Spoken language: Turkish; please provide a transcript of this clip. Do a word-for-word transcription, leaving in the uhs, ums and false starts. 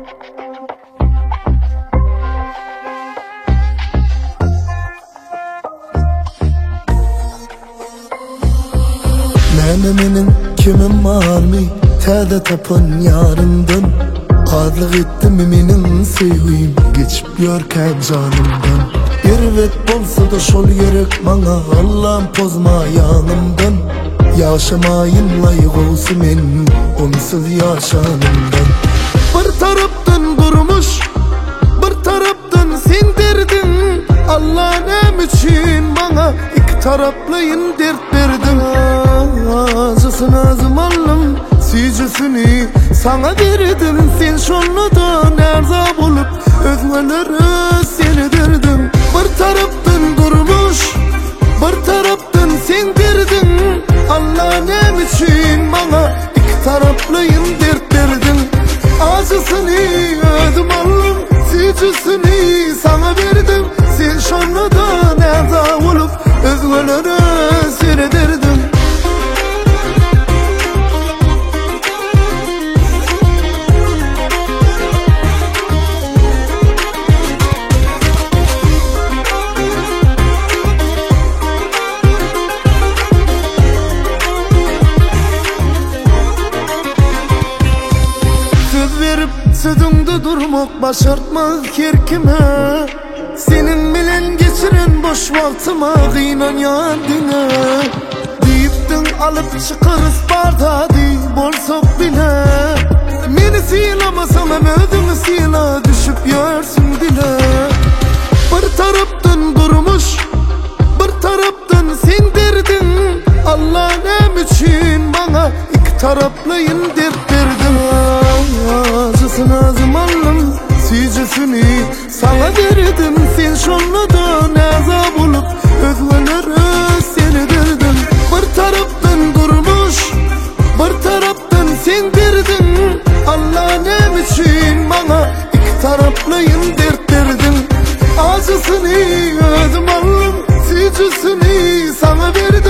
Mene menin kimim var mi? Täze tapın yarından. Adlyk etdim menin sevgim, geçip ýörken janymdan. Erwet bolsa da şol gerek maňa, Allah'ım pozma ýanymdan. Ýaşamaýyn laýyk bolsa men onsuz ýaşanymdan. Bir tarapdan durmuş, bir tarapdan sen derdin. Allah näme üçin maňa iki taraplyň dert berdin. Azysyn azym alym, süýjüsini sana berdim. Sen şondan erza bolup özmelere seni derdim. Bir tarapdan durmuş, bir tarapdan sen derdin. Allah näme üçin maňa iki taraplyň dert berdin. Azysını özüm alym, süýjüsini sana berdim. Sen şondan erza bolup özmelere seni derdim. Sözüňde durmak başartmaz kerkime. Senin bilen geçiren boş wagtyma gynanýan diňe. Diýipdiň alyp çykyrys barda diýip bolsak bile. Meni sylamasam hem özüňi syla, düşüp ýörsün dile. Bir tarapdan durmuş, bir tarapdan sen derdin. Allah näme üçin maňa iki taraplyň dert berdin. Azysyn azym alym, süýjüsini sana berdim. Sen şondan erza bolup özmelere seni derdim. Bir tarapdan durmuş, bir tarapdan sen derdin. Allah näme üçin maňa iki taraplyň dert berdin. Azysyn özüm alym, süýjüsini sana berdim.